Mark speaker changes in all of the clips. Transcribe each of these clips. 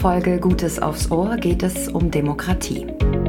Speaker 1: Folge Gutes aufs Ohr geht es um Demokratie.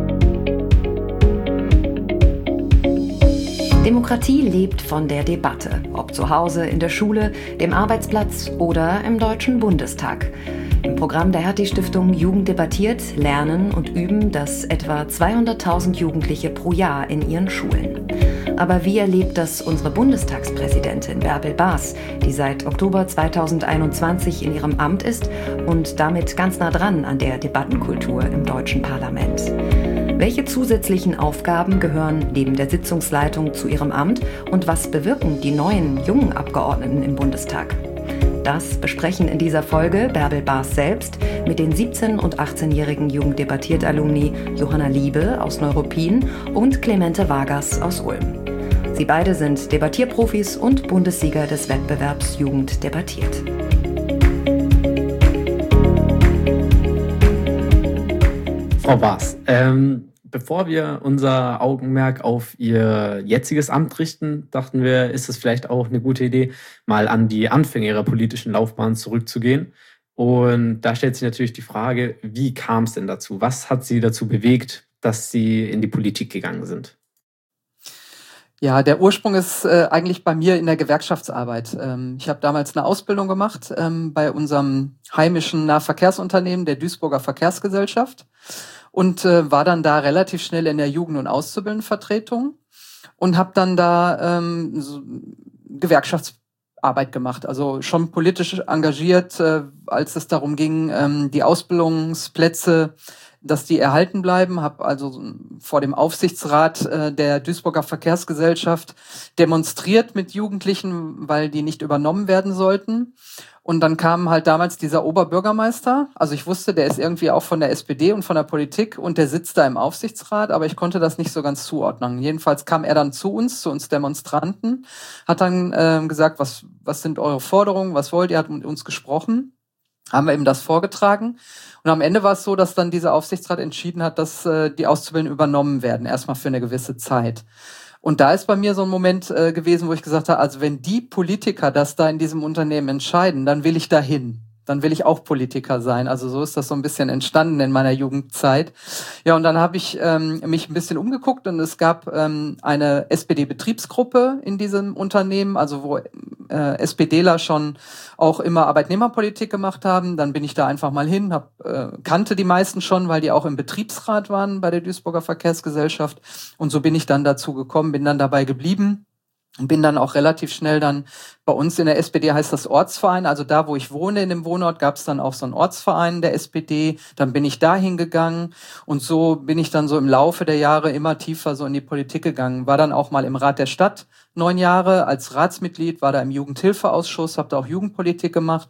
Speaker 1: Demokratie lebt von der Debatte, ob zu Hause, in der Schule, dem Arbeitsplatz oder im Deutschen Bundestag. Im Programm der Hertie-Stiftung Jugend debattiert lernen und üben das etwa 200.000 Jugendliche pro Jahr in ihren Schulen. Aber wie erlebt das unsere Bundestagspräsidentin Bärbel Baas, die seit Oktober 2021 in ihrem Amt ist und damit ganz nah dran an der Debattenkultur im deutschen Parlament? Welche zusätzlichen Aufgaben gehören neben der Sitzungsleitung zu ihrem Amt und was bewirken die neuen, jungen Abgeordneten im Bundestag? Das besprechen in dieser Folge Bärbel Baas selbst mit den 17- und 18-jährigen Jugenddebattiert-Alumni Johanna Liebe aus Neuruppin und Clemente Vargas aus Ulm. Sie beide sind Debattierprofis und Bundessieger des Wettbewerbs Jugend debattiert.
Speaker 2: Frau Baas, bevor wir unser Augenmerk auf Ihr jetziges Amt richten, dachten wir, ist es vielleicht auch eine gute Idee, mal an die Anfänge Ihrer politischen Laufbahn zurückzugehen. Und da stellt sich natürlich die Frage, wie kam es denn dazu? Was hat Sie dazu bewegt, dass Sie in die Politik gegangen sind?
Speaker 3: Ja, der Ursprung ist eigentlich bei mir in der Gewerkschaftsarbeit. Ich habe damals eine Ausbildung gemacht bei unserem heimischen Nahverkehrsunternehmen, der Duisburger Verkehrsgesellschaft, und war dann da relativ schnell in der Jugend- und Auszubildendenvertretung und habe dann da so Gewerkschaftsarbeit gemacht, also schon politisch engagiert, als es darum ging, die Ausbildungsplätze, dass die erhalten bleiben, habe also vor dem Aufsichtsrat der Duisburger Verkehrsgesellschaft demonstriert mit Jugendlichen, weil die nicht übernommen werden sollten. Und dann kam halt damals dieser Oberbürgermeister, also ich wusste, der ist irgendwie auch von der SPD und von der Politik und der sitzt da im Aufsichtsrat, aber ich konnte das nicht so ganz zuordnen. Jedenfalls kam er dann zu uns Demonstranten, hat dann gesagt, was sind eure Forderungen, was wollt ihr, hat mit uns gesprochen. Haben wir ihm das vorgetragen. Und am Ende war es so, dass dann dieser Aufsichtsrat entschieden hat, dass die Auszubildenden übernommen werden, erstmal für eine gewisse Zeit. Und da ist bei mir so ein Moment gewesen, wo ich gesagt habe, also wenn die Politiker das da in diesem Unternehmen entscheiden, dann will ich dahin. Dann will ich auch Politiker sein. Also so ist das so ein bisschen entstanden in meiner Jugendzeit. Ja, und dann habe ich mich ein bisschen umgeguckt und es gab eine SPD-Betriebsgruppe in diesem Unternehmen, also wo SPDler schon auch immer Arbeitnehmerpolitik gemacht haben. Dann bin ich da einfach mal hin, kannte die meisten schon, weil die auch im Betriebsrat waren bei der Duisburger Verkehrsgesellschaft. Und so bin ich dann dazu gekommen, bin dann dabei geblieben. Und bin dann auch relativ schnell dann, bei uns in der SPD heißt das Ortsverein, also da, wo ich wohne, in dem Wohnort, gab es dann auch so einen Ortsverein der SPD. Dann bin ich da hingegangen und so bin ich dann so im Laufe der Jahre immer tiefer so in die Politik gegangen. War dann auch mal im Rat der Stadt 9 Jahre als Ratsmitglied, war da im Jugendhilfeausschuss, habe da auch Jugendpolitik gemacht.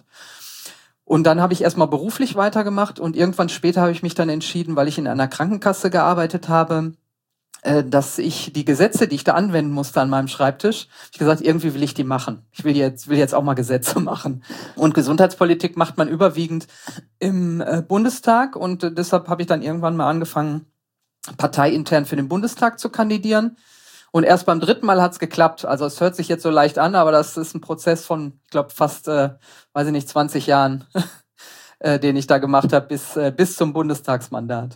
Speaker 3: Und dann habe ich erstmal beruflich weitergemacht und irgendwann später habe ich mich dann entschieden, weil ich in einer Krankenkasse gearbeitet habe, dass ich die Gesetze, die ich da anwenden musste an meinem Schreibtisch, ich gesagt, irgendwie will ich die machen. Ich will jetzt auch mal Gesetze machen. Und Gesundheitspolitik macht man überwiegend im Bundestag und deshalb habe ich dann irgendwann mal angefangen, parteiintern für den Bundestag zu kandidieren. Und erst beim 3. Mal hat's geklappt. Also es hört sich jetzt so leicht an, aber das ist ein Prozess von, ich glaube, fast, 20 Jahren, den ich da gemacht habe, bis zum Bundestagsmandat.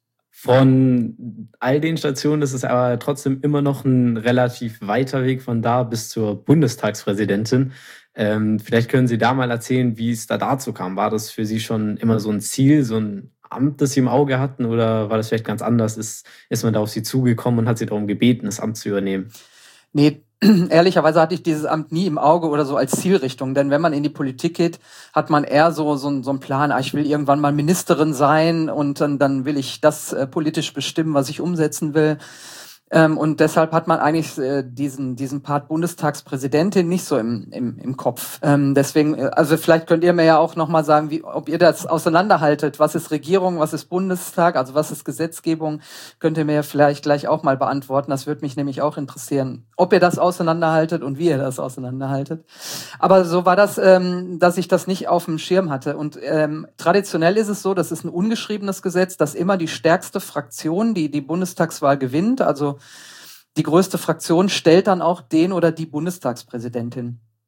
Speaker 2: Von all den Stationen ist es aber trotzdem immer noch ein relativ weiter Weg von da bis zur Bundestagspräsidentin. Vielleicht können Sie da mal erzählen, wie es da dazu kam. War das für Sie schon immer so ein Ziel, so ein Amt, das Sie im Auge hatten, oder war das vielleicht ganz anders? Ist man da auf Sie zugekommen und hat Sie darum gebeten, das Amt zu übernehmen?
Speaker 3: Nee, ehrlicherweise hatte ich dieses Amt nie im Auge oder so als Zielrichtung, denn wenn man in die Politik geht, hat man eher so einen Plan, ich will irgendwann mal Ministerin sein und dann will ich das politisch bestimmen, was ich umsetzen will. Und deshalb hat man eigentlich diesen Part Bundestagspräsidentin nicht so im Kopf. Deswegen, also vielleicht könnt ihr mir ja auch nochmal sagen, ob ihr das auseinanderhaltet. Was ist Regierung, was ist Bundestag, also was ist Gesetzgebung? Könnt ihr mir ja vielleicht gleich auch mal beantworten. Das würde mich nämlich auch interessieren, ob ihr das auseinanderhaltet und wie ihr das auseinanderhaltet. Aber so war das, dass ich das nicht auf dem Schirm hatte. Und traditionell ist es so, das ist ein ungeschriebenes Gesetz, dass immer die stärkste Fraktion, die Bundestagswahl gewinnt, also die größte Fraktion stellt dann auch den oder die Bundestagspräsidentin.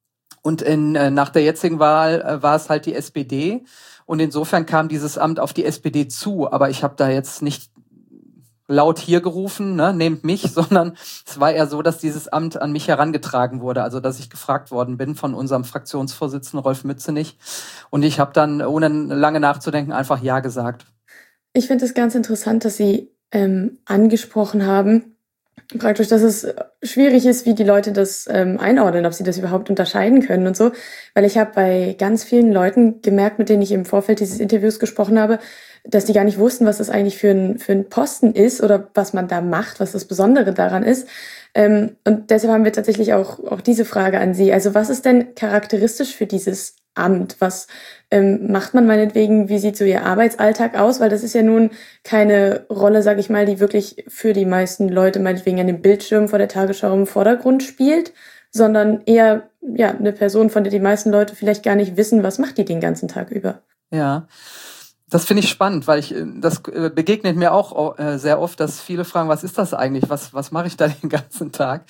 Speaker 3: Und nach der jetzigen Wahl war es halt die SPD. Und insofern kam dieses Amt auf die SPD zu. Aber ich habe da jetzt nicht laut hier gerufen, ne, nehmt mich, sondern es war eher so, dass dieses Amt an mich herangetragen wurde. Also dass ich gefragt worden bin von unserem Fraktionsvorsitzenden Rolf Mützenich. Und ich habe dann, ohne lange nachzudenken, einfach Ja gesagt.
Speaker 4: Ich finde es ganz interessant, dass Sie angesprochen haben, praktisch, dass es schwierig ist, wie die Leute das einordnen, ob sie das überhaupt unterscheiden können und so. Weil ich habe bei ganz vielen Leuten gemerkt, mit denen ich im Vorfeld dieses Interviews gesprochen habe, dass die gar nicht wussten, was das eigentlich für ein Posten ist oder was man da macht, was das Besondere daran ist. Und deshalb haben wir tatsächlich auch diese Frage an Sie. Also was ist denn charakteristisch für dieses Amt? Was macht man meinetwegen? Wie sieht so Ihr Arbeitsalltag aus? Weil das ist ja nun keine Rolle, sage ich mal, die wirklich für die meisten Leute meinetwegen an dem Bildschirm vor der Tagesschau im Vordergrund spielt, sondern eher ja eine Person, von der die meisten Leute vielleicht gar nicht wissen, was macht die den ganzen Tag über.
Speaker 3: Ja. Das finde ich spannend, weil das begegnet mir auch sehr oft, dass viele fragen, was ist das eigentlich? Was mache ich da den ganzen Tag?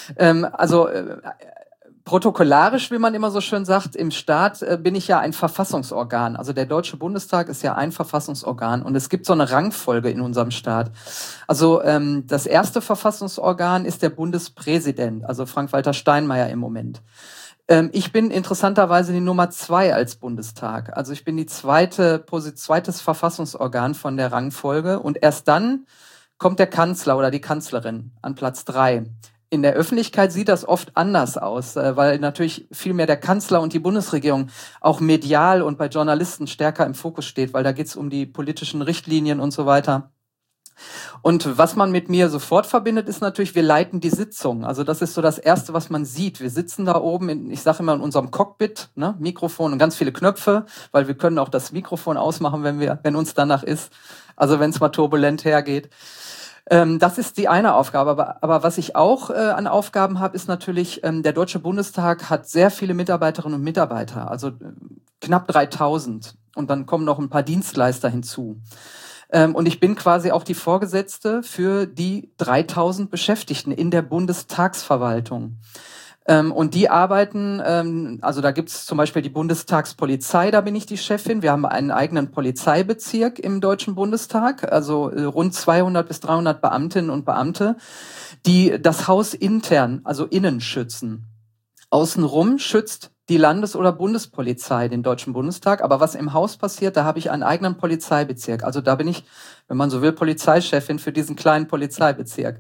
Speaker 3: Protokollarisch, wie man immer so schön sagt, im Staat bin ich ja ein Verfassungsorgan. Also der Deutsche Bundestag ist ja ein Verfassungsorgan und es gibt so eine Rangfolge in unserem Staat. Also das erste Verfassungsorgan ist der Bundespräsident, also Frank-Walter Steinmeier im Moment. Ich bin interessanterweise die Nummer 2 als Bundestag. Also ich bin die zweites Verfassungsorgan von der Rangfolge und erst dann kommt der Kanzler oder die Kanzlerin an Platz 3. In der Öffentlichkeit sieht das oft anders aus, weil natürlich viel mehr der Kanzler und die Bundesregierung auch medial und bei Journalisten stärker im Fokus steht, weil da geht's um die politischen Richtlinien und so weiter. Und was man mit mir sofort verbindet, ist natürlich, wir leiten die Sitzung. Also das ist so das Erste, was man sieht. Wir sitzen da oben, ich sage immer in unserem Cockpit, ne, Mikrofon und ganz viele Knöpfe, weil wir können auch das Mikrofon ausmachen, wenn uns danach ist. Also wenn es mal turbulent hergeht. Das ist die eine Aufgabe. Aber was ich auch an Aufgaben habe, ist natürlich, der Deutsche Bundestag hat sehr viele Mitarbeiterinnen und Mitarbeiter, also knapp 3000. Und dann kommen noch ein paar Dienstleister hinzu. Und ich bin quasi auch die Vorgesetzte für die 3000 Beschäftigten in der Bundestagsverwaltung. Und die arbeiten, also da gibt's zum Beispiel die Bundestagspolizei, da bin ich die Chefin. Wir haben einen eigenen Polizeibezirk im Deutschen Bundestag, also rund 200 bis 300 Beamtinnen und Beamte, die das Haus intern, also innen schützen. Außenrum schützt die Landes- oder Bundespolizei den Deutschen Bundestag. Aber was im Haus passiert, da habe ich einen eigenen Polizeibezirk. Also da bin ich, wenn man so will, Polizeichefin für diesen kleinen Polizeibezirk.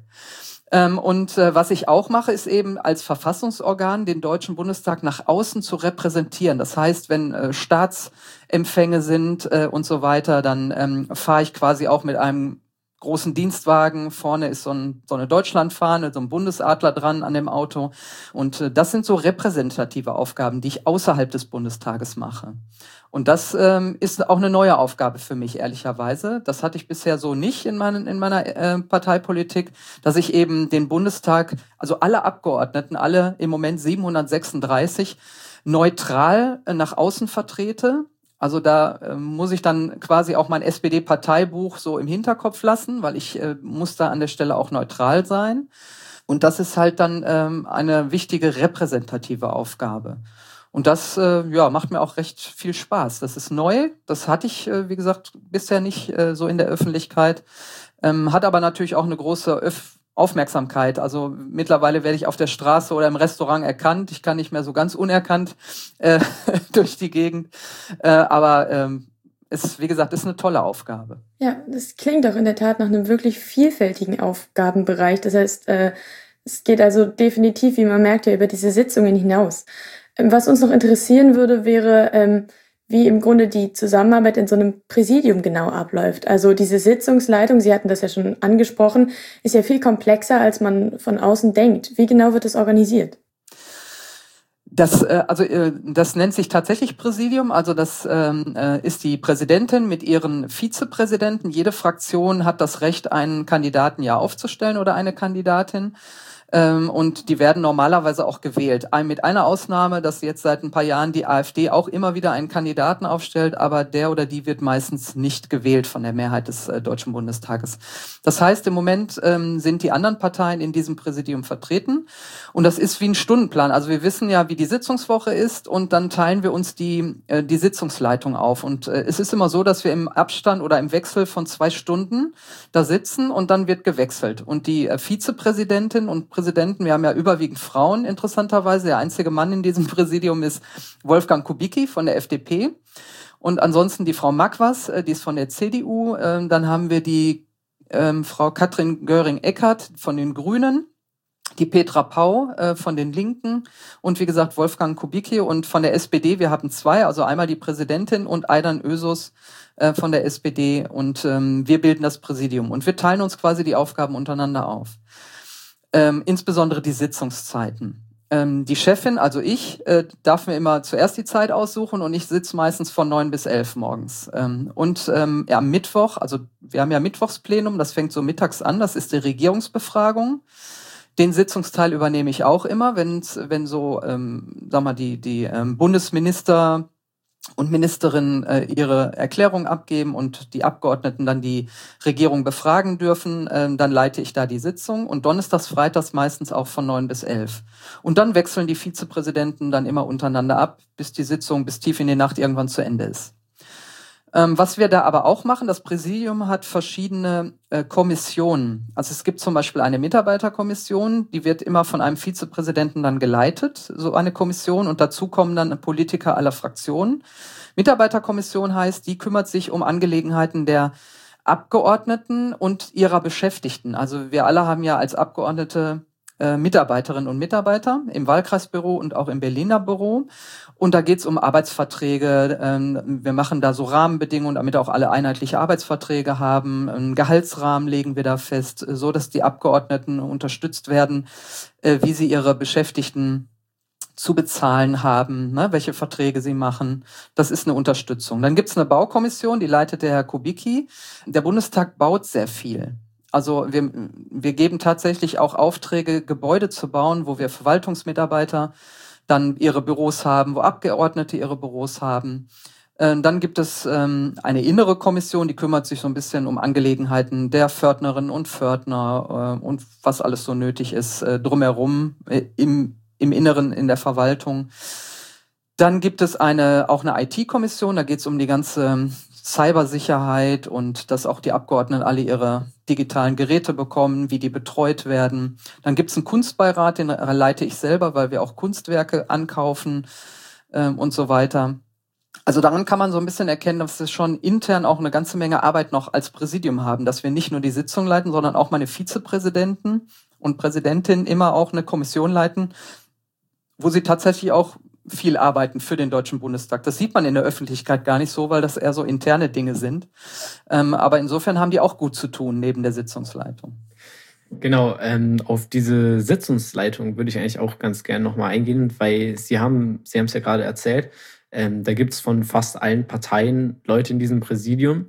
Speaker 3: Was ich auch mache, ist eben als Verfassungsorgan den Deutschen Bundestag nach außen zu repräsentieren. Das heißt, wenn Staatsempfänge sind und so weiter, dann fahre ich quasi auch mit einem großen Dienstwagen. Vorne ist so eine Deutschlandfahne, so ein Bundesadler dran an dem Auto. Und das sind so repräsentative Aufgaben, die ich außerhalb des Bundestages mache. Und das ist auch eine neue Aufgabe für mich, ehrlicherweise. Das hatte ich bisher so nicht in meiner Parteipolitik, dass ich eben den Bundestag, also alle Abgeordneten, alle im Moment 736, neutral nach außen vertrete. Also da muss ich dann quasi auch mein SPD-Parteibuch so im Hinterkopf lassen, weil ich muss da an der Stelle auch neutral sein. Und das ist halt dann eine wichtige repräsentative Aufgabe. Und das macht mir auch recht viel Spaß. Das ist neu, das hatte ich, wie gesagt, bisher nicht so in der Öffentlichkeit. Hat aber natürlich auch eine große Aufmerksamkeit. Also mittlerweile werde ich auf der Straße oder im Restaurant erkannt. Ich kann nicht mehr so ganz unerkannt durch die Gegend. Es, wie gesagt, ist eine tolle Aufgabe.
Speaker 4: Ja, das klingt auch in der Tat nach einem wirklich vielfältigen Aufgabenbereich. Das heißt, es geht also definitiv, wie man merkt, ja über diese Sitzungen hinaus. Was uns noch interessieren würde, wäre, wie im Grunde die Zusammenarbeit in so einem Präsidium genau abläuft. Also diese Sitzungsleitung, Sie hatten das ja schon angesprochen, ist ja viel komplexer, als man von außen denkt. Wie genau wird das organisiert?
Speaker 3: Das nennt sich tatsächlich Präsidium. Also das ist die Präsidentin mit ihren Vizepräsidenten. Jede Fraktion hat das Recht, einen Kandidaten ja aufzustellen oder eine Kandidatin. Und die werden normalerweise auch gewählt. Mit einer Ausnahme, dass jetzt seit ein paar Jahren die AfD auch immer wieder einen Kandidaten aufstellt, aber der oder die wird meistens nicht gewählt von der Mehrheit des Deutschen Bundestages. Das heißt, im Moment sind die anderen Parteien in diesem Präsidium vertreten. Und das ist wie ein Stundenplan. Also wir wissen ja, wie die Sitzungswoche ist, und dann teilen wir uns die Sitzungsleitung auf. Und es ist immer so, dass wir im Abstand oder im Wechsel von 2 Stunden da sitzen und dann wird gewechselt. Und die Vizepräsidentin und Präsidenten, wir haben ja überwiegend Frauen, interessanterweise. Der einzige Mann in diesem Präsidium ist Wolfgang Kubicki von der FDP. Und ansonsten die Frau Magwas, die ist von der CDU. Dann haben wir die Frau Katrin Göring-Eckardt von den Grünen, die Petra Pau von den Linken und wie gesagt Wolfgang Kubicki, und von der SPD, wir haben 2, also einmal die Präsidentin und Aydan Özos von der SPD, und wir bilden das Präsidium und wir teilen uns quasi die Aufgaben untereinander auf. Insbesondere die Sitzungszeiten. Die Chefin, also ich, darf mir immer zuerst die Zeit aussuchen, und ich sitze meistens von 9 bis 11 morgens. Am Mittwoch, also wir haben ja Mittwochsplenum, das fängt so mittags an, das ist die Regierungsbefragung. Den Sitzungsteil übernehme ich auch immer, wenn so, die Bundesminister und Ministerinnen ihre Erklärung abgeben und die Abgeordneten dann die Regierung befragen dürfen, dann leite ich da die Sitzung, und donnerstags, freitags meistens auch von 9 bis 11. Und dann wechseln die Vizepräsidenten dann immer untereinander ab, bis die Sitzung bis tief in die Nacht irgendwann zu Ende ist. Was wir da aber auch machen, das Präsidium hat verschiedene Kommissionen. Also es gibt zum Beispiel eine Mitarbeiterkommission, die wird immer von einem Vizepräsidenten dann geleitet, so eine Kommission, und dazu kommen dann Politiker aller Fraktionen. Mitarbeiterkommission heißt, die kümmert sich um Angelegenheiten der Abgeordneten und ihrer Beschäftigten. Also wir alle haben ja als Abgeordnete Mitarbeiterinnen und Mitarbeiter im Wahlkreisbüro und auch im Berliner Büro. Und da geht's um Arbeitsverträge. Wir machen da so Rahmenbedingungen, damit auch alle einheitliche Arbeitsverträge haben. Einen Gehaltsrahmen legen wir da fest, so dass die Abgeordneten unterstützt werden, wie sie ihre Beschäftigten zu bezahlen haben, ne, welche Verträge sie machen. Das ist eine Unterstützung. Dann gibt's eine Baukommission, die leitet der Herr Kubicki. Der Bundestag baut sehr viel. Also wir geben tatsächlich auch Aufträge, Gebäude zu bauen, wo wir Verwaltungsmitarbeiter dann ihre Büros haben, wo Abgeordnete ihre Büros haben. Dann gibt es eine innere Kommission, die kümmert sich so ein bisschen um Angelegenheiten der Pförtnerinnen und Pförtner und was alles so nötig ist drumherum im Inneren, in der Verwaltung. Dann gibt es auch eine IT-Kommission, da geht es um die ganze Cybersicherheit und dass auch die Abgeordneten alle ihre digitalen Geräte bekommen, wie die betreut werden. Dann gibt es einen Kunstbeirat, den leite ich selber, weil wir auch Kunstwerke ankaufen und so weiter. Also daran kann man so ein bisschen erkennen, dass wir schon intern auch eine ganze Menge Arbeit noch als Präsidium haben, dass wir nicht nur die Sitzung leiten, sondern auch meine Vizepräsidenten und Präsidentin immer auch eine Kommission leiten, wo sie tatsächlich auch viel arbeiten für den Deutschen Bundestag. Das sieht man in der Öffentlichkeit gar nicht so, weil das eher so interne Dinge sind. Aber insofern haben die auch gut zu tun neben der Sitzungsleitung.
Speaker 2: Genau, auf diese Sitzungsleitung würde ich eigentlich auch ganz gerne nochmal eingehen, weil Sie haben es ja gerade erzählt, da gibt es von fast allen Parteien Leute in diesem Präsidium.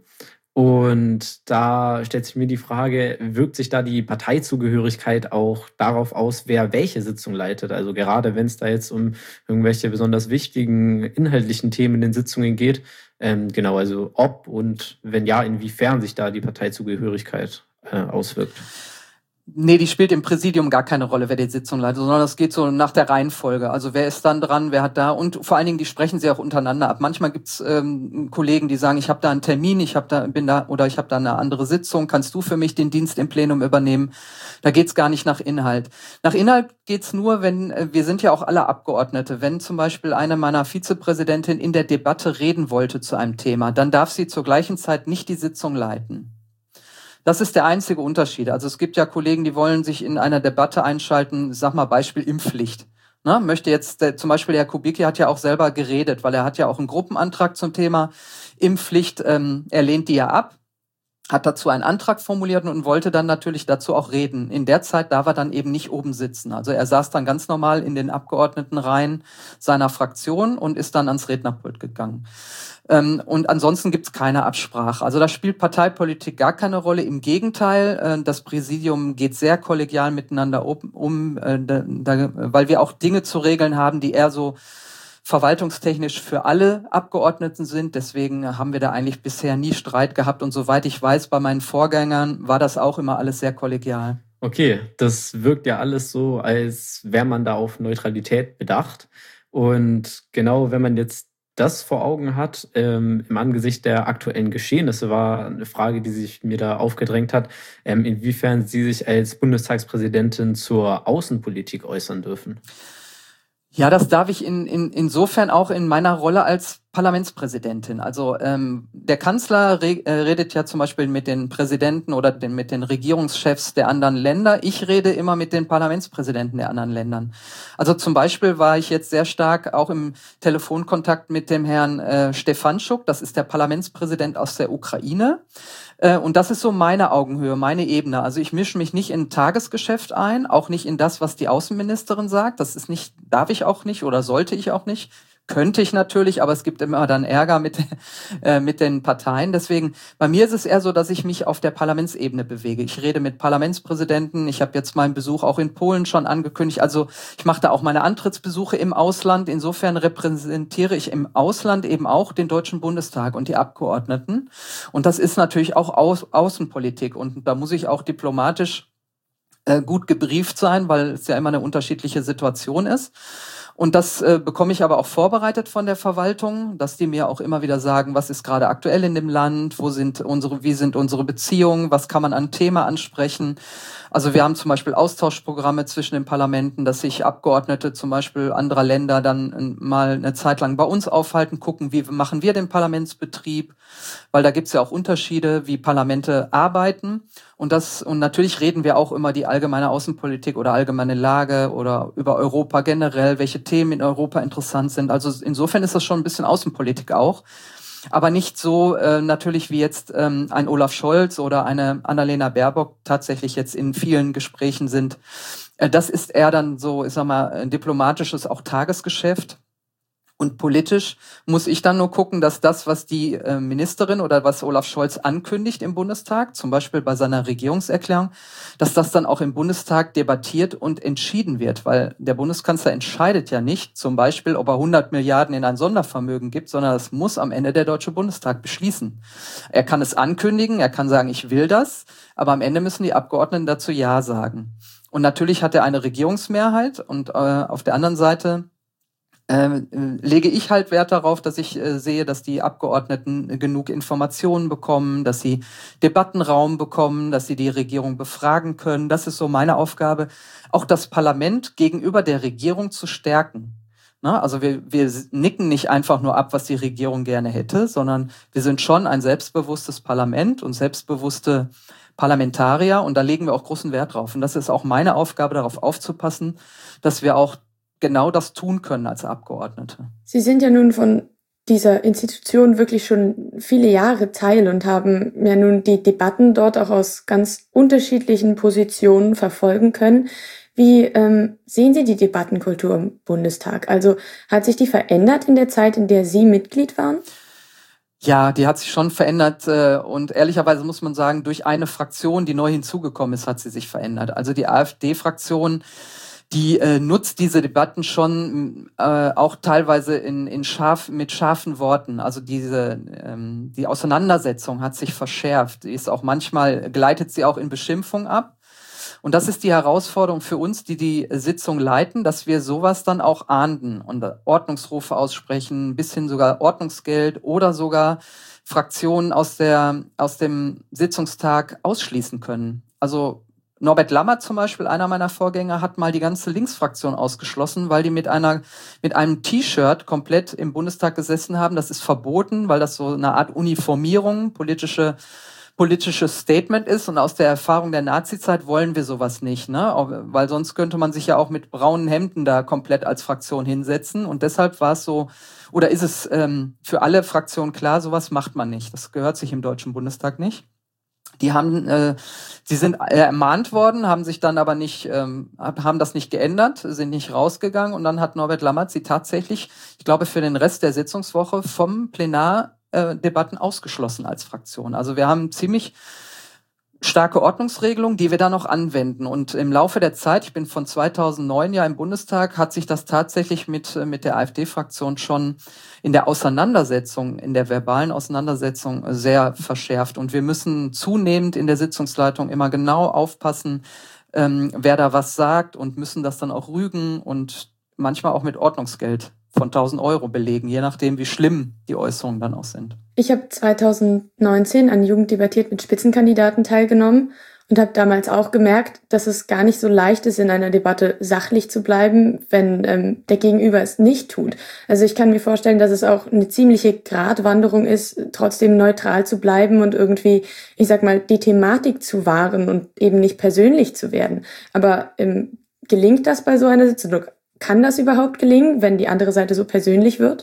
Speaker 2: Und da stellt sich mir die Frage, wirkt sich da die Parteizugehörigkeit auch darauf aus, wer welche Sitzung leitet? Also gerade wenn es da jetzt um irgendwelche besonders wichtigen inhaltlichen Themen in den Sitzungen geht, genau, also ob und wenn ja, inwiefern sich da die Parteizugehörigkeit auswirkt.
Speaker 3: Nee, die spielt im Präsidium gar keine Rolle, wer die Sitzung leitet, sondern das geht so nach der Reihenfolge. Also wer ist dann dran, wer hat da, und vor allen Dingen, die sprechen sie auch untereinander ab. Manchmal gibt's Kollegen, die sagen, ich habe da einen Termin, ich habe da eine andere Sitzung, kannst du für mich den Dienst im Plenum übernehmen? Da geht's gar nicht nach Inhalt. Nach Inhalt geht's nur, wenn, wir sind ja auch alle Abgeordnete, wenn zum Beispiel eine meiner Vizepräsidentin in der Debatte reden wollte zu einem Thema, dann darf sie zur gleichen Zeit nicht die Sitzung leiten. Das ist der einzige Unterschied. Also es gibt ja Kollegen, die wollen sich in einer Debatte einschalten, sag mal Beispiel Impfpflicht. Ne, möchte jetzt, zum Beispiel Herr Kubicki hat ja auch selber geredet, weil er hat ja auch einen Gruppenantrag zum Thema Impfpflicht, er lehnt die ja ab. hat dazu einen Antrag formuliert und wollte dann natürlich dazu auch reden. In der Zeit darf er dann eben nicht oben sitzen. Also er saß dann ganz normal in den Abgeordnetenreihen seiner Fraktion und ist dann ans Rednerpult gegangen. Und ansonsten gibt's keine Absprache. Also da spielt Parteipolitik gar keine Rolle. Im Gegenteil, das Präsidium geht sehr kollegial miteinander weil wir auch Dinge zu regeln haben, die eher so verwaltungstechnisch für alle Abgeordneten sind. Deswegen haben wir da eigentlich bisher nie Streit gehabt. Und soweit ich weiß, bei meinen Vorgängern war das auch immer alles sehr kollegial.
Speaker 2: Okay, das wirkt ja alles so, als wäre man da auf Neutralität bedacht. Und genau, wenn man jetzt das vor Augen hat, im Angesicht der aktuellen Geschehnisse, war eine Frage, die sich mir da aufgedrängt hat, inwiefern Sie sich als Bundestagspräsidentin zur Außenpolitik äußern dürfen.
Speaker 3: Ja, das darf ich insofern auch in meiner Rolle als Parlamentspräsidentin. Also der Kanzler redet ja zum Beispiel mit den Präsidenten oder mit den Regierungschefs der anderen Länder. Ich rede immer mit den Parlamentspräsidenten der anderen Ländern. Also zum Beispiel war ich jetzt sehr stark auch im Telefonkontakt mit dem Herrn Stefanschuk. Das ist der Parlamentspräsident aus der Ukraine. Und das ist so meine Augenhöhe, meine Ebene. Also ich mische mich nicht in Tagesgeschäft ein, auch nicht in das, was die Außenministerin sagt. Das ist nicht, darf ich auch nicht oder sollte ich auch nicht. Könnte ich natürlich, aber es gibt immer dann Ärger mit den Parteien. Deswegen, bei mir ist es eher so, dass ich mich auf der Parlamentsebene bewege. Ich rede mit Parlamentspräsidenten. Ich habe jetzt meinen Besuch auch in Polen schon angekündigt. Also ich mache da auch meine Antrittsbesuche im Ausland. Insofern repräsentiere ich im Ausland eben auch den Deutschen Bundestag und die Abgeordneten. Und das ist natürlich auch Außenpolitik. Und da muss ich auch diplomatisch gut gebrieft sein, weil es ja immer eine unterschiedliche Situation ist. Und das bekomme ich aber auch vorbereitet von der Verwaltung, dass die mir auch immer wieder sagen, was ist gerade aktuell in dem Land, wie sind unsere Beziehungen, was kann man an Thema ansprechen. Also wir haben zum Beispiel Austauschprogramme zwischen den Parlamenten, dass sich Abgeordnete zum Beispiel anderer Länder dann mal eine Zeit lang bei uns aufhalten, gucken, wie machen wir den Parlamentsbetrieb, weil da gibt's ja auch Unterschiede, wie Parlamente arbeiten. Und natürlich reden wir auch immer die allgemeine Außenpolitik oder allgemeine Lage oder über Europa generell, welche Themen in Europa interessant sind. Also insofern ist das schon ein bisschen Außenpolitik auch. Aber nicht so natürlich wie jetzt ein Olaf Scholz oder eine Annalena Baerbock tatsächlich jetzt in vielen Gesprächen sind. Das ist eher dann so, ich sag mal, ein diplomatisches auch Tagesgeschäft. Und politisch muss ich dann nur gucken, dass das, was die Ministerin oder was Olaf Scholz ankündigt im Bundestag, zum Beispiel bei seiner Regierungserklärung, dass das dann auch im Bundestag debattiert und entschieden wird. Weil der Bundeskanzler entscheidet ja nicht, zum Beispiel, ob er 100 Milliarden in ein Sondervermögen gibt, sondern das muss am Ende der Deutsche Bundestag beschließen. Er kann es ankündigen, er kann sagen, ich will das, aber am Ende müssen die Abgeordneten dazu Ja sagen. Und natürlich hat er eine Regierungsmehrheit und auf der anderen Seite lege ich halt Wert darauf, dass ich sehe, dass die Abgeordneten genug Informationen bekommen, dass sie Debattenraum bekommen, dass sie die Regierung befragen können. Das ist so meine Aufgabe, auch das Parlament gegenüber der Regierung zu stärken. Na, also wir nicken nicht einfach nur ab, was die Regierung gerne hätte, sondern wir sind schon ein selbstbewusstes Parlament und selbstbewusste Parlamentarier und da legen wir auch großen Wert drauf. Und das ist auch meine Aufgabe, darauf aufzupassen, dass wir auch genau das tun können als Abgeordnete.
Speaker 4: Sie sind ja nun von dieser Institution wirklich schon viele Jahre Teil und haben ja nun die Debatten dort auch aus ganz unterschiedlichen Positionen verfolgen können. Wie sehen Sie die Debattenkultur im Bundestag? Also hat sich die verändert in der Zeit, in der Sie Mitglied waren?
Speaker 3: Ja, die hat sich schon verändert und ehrlicherweise muss man sagen, durch eine Fraktion, die neu hinzugekommen ist, hat sie sich verändert. Also die AfD-Fraktion, die nutzt diese Debatten schon auch teilweise mit scharfen Worten. Also die Auseinandersetzung hat sich verschärft. Die ist auch manchmal, gleitet sie auch in Beschimpfung ab. Und das ist die Herausforderung für uns, die Sitzung leiten, dass wir sowas dann auch ahnden und Ordnungsrufe aussprechen, bis hin sogar Ordnungsgeld oder sogar Fraktionen aus dem Sitzungstag ausschließen können. Also Norbert Lammert zum Beispiel, einer meiner Vorgänger, hat mal die ganze Linksfraktion ausgeschlossen, weil die mit einem T-Shirt komplett im Bundestag gesessen haben. Das ist verboten, weil das so eine Art Uniformierung, politisches Statement ist. Und aus der Erfahrung der Nazizeit wollen wir sowas nicht, ne? Weil sonst könnte man sich ja auch mit braunen Hemden da komplett als Fraktion hinsetzen. Und deshalb war es so, oder ist es für alle Fraktionen klar, sowas macht man nicht. Das gehört sich im Deutschen Bundestag nicht. Sie sind ermahnt worden, haben sich dann aber nicht, haben das nicht geändert, sind nicht rausgegangen und dann hat Norbert Lammert sie tatsächlich, ich glaube, für den Rest der Sitzungswoche vom Plenardebatten ausgeschlossen als Fraktion. Also wir haben ziemlich starke Ordnungsregelungen, die wir dann noch anwenden. Und im Laufe der Zeit, ich bin von 2009 ja im Bundestag, hat sich das tatsächlich mit der AfD-Fraktion schon in der Auseinandersetzung, in der verbalen Auseinandersetzung sehr verschärft. Und wir müssen zunehmend in der Sitzungsleitung immer genau aufpassen, wer da was sagt und müssen das dann auch rügen und manchmal auch mit Ordnungsgeld von 1.000 Euro belegen, je nachdem, wie schlimm die Äußerungen dann auch sind.
Speaker 4: Ich habe 2019 an Jugend debattiert mit Spitzenkandidaten teilgenommen und habe damals auch gemerkt, dass es gar nicht so leicht ist, in einer Debatte sachlich zu bleiben, wenn der Gegenüber es nicht tut. Also ich kann mir vorstellen, dass es auch eine ziemliche Gratwanderung ist, trotzdem neutral zu bleiben und irgendwie, ich sag mal, die Thematik zu wahren und eben nicht persönlich zu werden. Aber gelingt das bei so einer Sitzung? Kann das überhaupt gelingen, wenn die andere Seite so persönlich wird?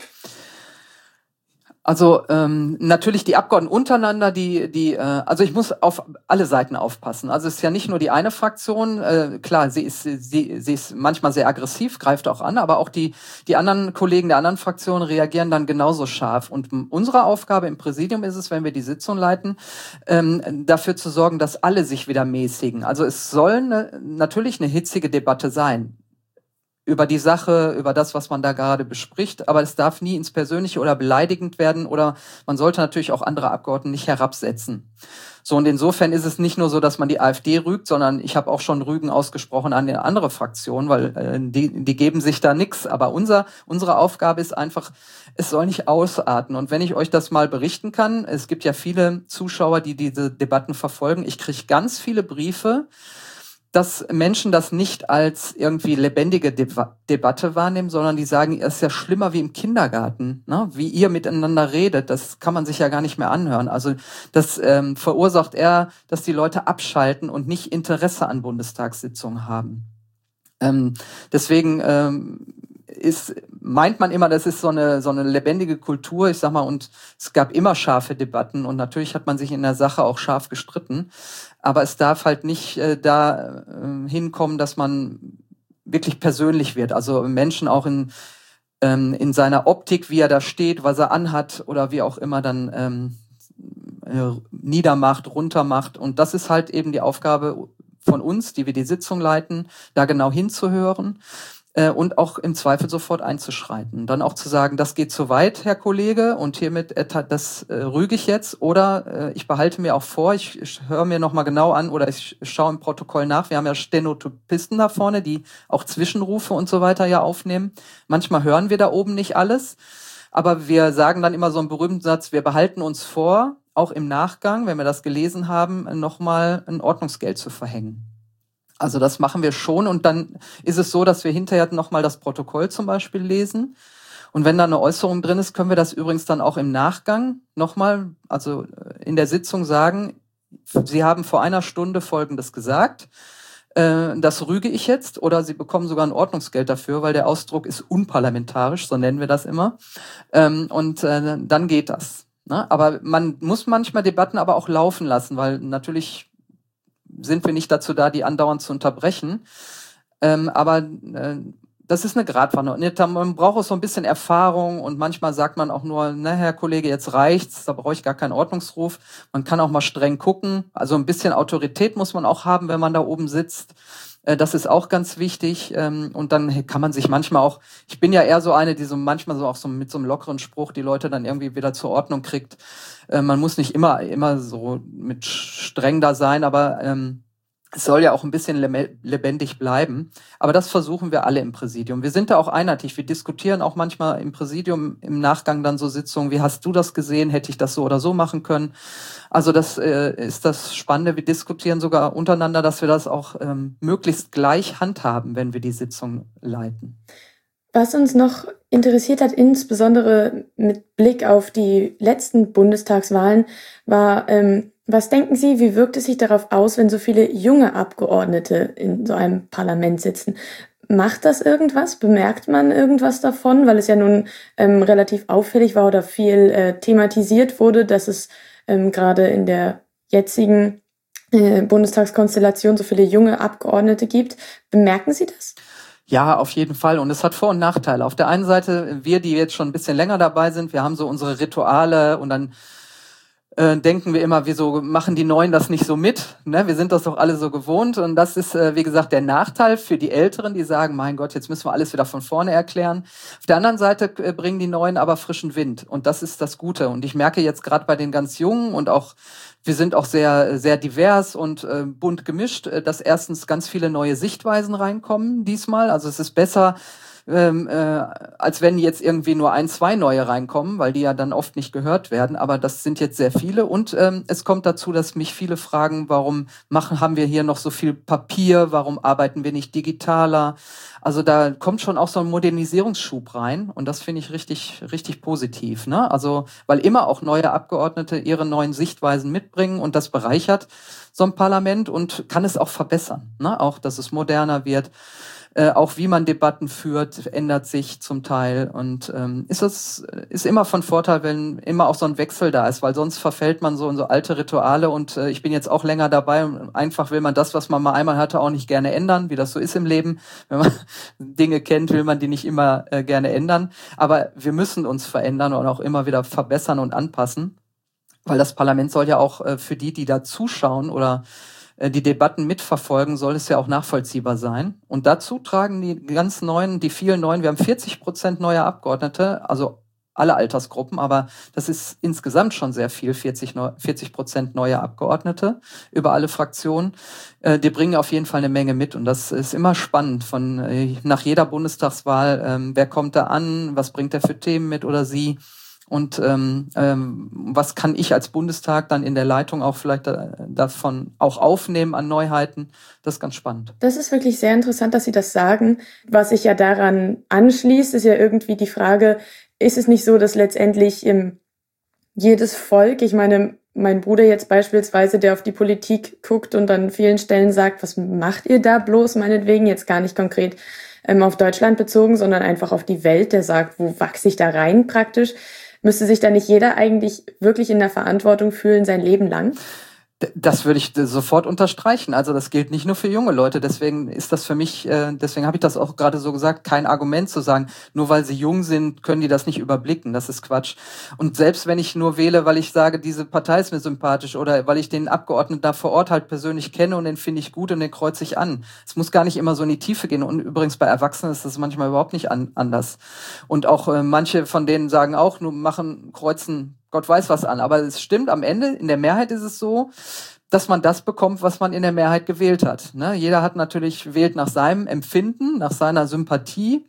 Speaker 3: Also natürlich die Abgeordneten untereinander, also ich muss auf alle Seiten aufpassen. Also es ist ja nicht nur die eine Fraktion, klar, sie ist manchmal sehr aggressiv, greift auch an, aber auch die anderen Kollegen der anderen Fraktionen reagieren dann genauso scharf. Und unsere Aufgabe im Präsidium ist es, wenn wir die Sitzung leiten, dafür zu sorgen, dass alle sich wieder mäßigen. Also es soll natürlich eine hitzige Debatte sein. Über die Sache, über das, was man da gerade bespricht, aber es darf nie ins Persönliche oder beleidigend werden oder man sollte natürlich auch andere Abgeordnete nicht herabsetzen. So, und insofern ist es nicht nur so, dass man die AfD rügt, sondern ich habe auch schon Rügen ausgesprochen an eine andere Fraktion, weil die geben sich da nix. Aber unsere Aufgabe ist einfach, es soll nicht ausarten. Und wenn ich euch das mal berichten kann, es gibt ja viele Zuschauer, die diese Debatten verfolgen. Ich kriege ganz viele Briefe, dass Menschen das nicht als irgendwie lebendige Debatte wahrnehmen, sondern die sagen, es ist ja schlimmer wie im Kindergarten, ne? Wie ihr miteinander redet, das kann man sich ja gar nicht mehr anhören. Also das verursacht eher, dass die Leute abschalten und nicht Interesse an Bundestagssitzungen haben. Deswegen meint man immer, das ist so eine lebendige Kultur, ich sag mal, und es gab immer scharfe Debatten und natürlich hat man sich in der Sache auch scharf gestritten, aber es darf halt nicht hinkommen, dass man wirklich persönlich wird, also Menschen auch in seiner Optik, wie er da steht, was er anhat oder wie auch immer dann niedermacht, runtermacht, und das ist halt eben die Aufgabe von uns, die wir die Sitzung leiten, da genau hinzuhören. Und auch im Zweifel sofort einzuschreiten. Dann auch zu sagen, das geht zu weit, Herr Kollege, und hiermit, das rüge ich jetzt. Oder ich behalte mir auch vor, ich höre mir nochmal genau an oder ich schaue im Protokoll nach. Wir haben ja Stenotypisten da vorne, die auch Zwischenrufe und so weiter ja aufnehmen. Manchmal hören wir da oben nicht alles. Aber wir sagen dann immer so einen berühmten Satz, wir behalten uns vor, auch im Nachgang, wenn wir das gelesen haben, nochmal ein Ordnungsgeld zu verhängen. Also das machen wir schon und dann ist es so, dass wir hinterher nochmal das Protokoll zum Beispiel lesen und wenn da eine Äußerung drin ist, können wir das übrigens dann auch im Nachgang nochmal, also in der Sitzung sagen, Sie haben vor einer Stunde Folgendes gesagt, das rüge ich jetzt, oder Sie bekommen sogar ein Ordnungsgeld dafür, weil der Ausdruck ist unparlamentarisch, so nennen wir das immer, und dann geht das. Ne? Aber man muss manchmal Debatten aber auch laufen lassen, weil natürlich sind wir nicht dazu da, die andauernd zu unterbrechen. Aber das ist eine Gratwanderung. Man braucht auch so ein bisschen Erfahrung und manchmal sagt man auch nur, na, Herr Kollege, jetzt reicht's, da brauche ich gar keinen Ordnungsruf. Man kann auch mal streng gucken. Also ein bisschen Autorität muss man auch haben, wenn man da oben sitzt. Das ist auch ganz wichtig. Und dann kann man sich manchmal auch, ich bin ja eher so eine, die so manchmal so auch so mit so einem lockeren Spruch die Leute dann irgendwie wieder zur Ordnung kriegt. Man muss nicht immer so mit streng da sein, aber es soll ja auch ein bisschen lebendig bleiben. Aber das versuchen wir alle im Präsidium. Wir sind da auch einheitlich. Wir diskutieren auch manchmal im Präsidium im Nachgang dann so Sitzungen. Wie hast du das gesehen? Hätte ich das so oder so machen können? Also das ist das Spannende. Wir diskutieren sogar untereinander, dass wir das auch möglichst gleich handhaben, wenn wir die Sitzung leiten.
Speaker 4: Was uns noch interessiert hat, insbesondere mit Blick auf die letzten Bundestagswahlen, war, was denken Sie, wie wirkt es sich darauf aus, wenn so viele junge Abgeordnete in so einem Parlament sitzen? Macht das irgendwas? Bemerkt man irgendwas davon? Weil es ja nun relativ auffällig war oder viel thematisiert wurde, dass es gerade in der jetzigen Bundestagskonstellation so viele junge Abgeordnete gibt. Bemerken Sie das?
Speaker 3: Ja, auf jeden Fall. Und es hat Vor- und Nachteile. Auf der einen Seite, wir, die jetzt schon ein bisschen länger dabei sind, wir haben so unsere Rituale und dann denken wir immer, wieso machen die Neuen das nicht so mit? Ne? Wir sind das doch alle so gewohnt. Und das ist, wie gesagt, der Nachteil für die Älteren, die sagen, mein Gott, jetzt müssen wir alles wieder von vorne erklären. Auf der anderen Seite bringen die Neuen aber frischen Wind. Und das ist das Gute. Und ich merke jetzt gerade bei den ganz Jungen und auch, wir sind auch sehr, sehr divers und bunt gemischt, dass erstens ganz viele neue Sichtweisen reinkommen diesmal. Also es ist besser, als wenn jetzt irgendwie nur 1, 2 neue reinkommen, weil die ja dann oft nicht gehört werden. Aber das sind jetzt sehr viele. Und es kommt dazu, dass mich viele fragen, warum haben wir hier noch so viel Papier? Warum arbeiten wir nicht digitaler? Also da kommt schon auch so ein Modernisierungsschub rein. Und das finde ich richtig, richtig positiv. Ne? Also, weil immer auch neue Abgeordnete ihre neuen Sichtweisen mitbringen und das bereichert so ein Parlament und kann es auch verbessern. Ne? Auch, dass es moderner wird. Auch wie man Debatten führt, ändert sich zum Teil und ist immer von Vorteil, wenn immer auch so ein Wechsel da ist, weil sonst verfällt man so in so alte Rituale und ich bin jetzt auch länger dabei und einfach will man das, was man mal einmal hatte, auch nicht gerne ändern, wie das so ist im Leben. Wenn man Dinge kennt, will man die nicht immer gerne ändern, aber wir müssen uns verändern und auch immer wieder verbessern und anpassen, weil das Parlament soll ja auch für die da zuschauen oder die Debatten mitverfolgen, soll es ja auch nachvollziehbar sein. Und dazu tragen die vielen Neuen, wir haben 40% neue Abgeordnete, also alle Altersgruppen, aber das ist insgesamt schon sehr viel, 40% neue Abgeordnete über alle Fraktionen. Die bringen auf jeden Fall eine Menge mit und das ist immer spannend nach jeder Bundestagswahl, wer kommt da an, was bringt er für Themen mit oder sie. Und was kann ich als Bundestag dann in der Leitung auch vielleicht davon auch aufnehmen an Neuheiten? Das ist ganz spannend.
Speaker 4: Das ist wirklich sehr interessant, dass Sie das sagen. Was sich ja daran anschließt, ist ja irgendwie die Frage, ist es nicht so, dass letztendlich jedes Volk, ich meine, mein Bruder jetzt beispielsweise, der auf die Politik guckt und an vielen Stellen sagt, was macht ihr da bloß meinetwegen, jetzt gar nicht konkret auf Deutschland bezogen, sondern einfach auf die Welt, der sagt, wo wachse ich da rein praktisch? Müsste sich da nicht jeder eigentlich wirklich in der Verantwortung fühlen, sein Leben lang?
Speaker 3: Das würde ich sofort unterstreichen. Also das gilt nicht nur für junge Leute. Deswegen ist das für mich, deswegen habe ich das auch gerade so gesagt, kein Argument zu sagen, nur weil sie jung sind, können die das nicht überblicken. Das ist Quatsch. Und selbst wenn ich nur wähle, weil ich sage, diese Partei ist mir sympathisch oder weil ich den Abgeordneten da vor Ort halt persönlich kenne und den finde ich gut und den kreuze ich an. Es muss gar nicht immer so in die Tiefe gehen. Und übrigens bei Erwachsenen ist das manchmal überhaupt nicht anders. Und auch manche von denen sagen auch, nur kreuzen Gott weiß was an. Aber es stimmt, am Ende, in der Mehrheit ist es so, dass man das bekommt, was man in der Mehrheit gewählt hat. Ne? Jeder wählt nach seinem Empfinden, nach seiner Sympathie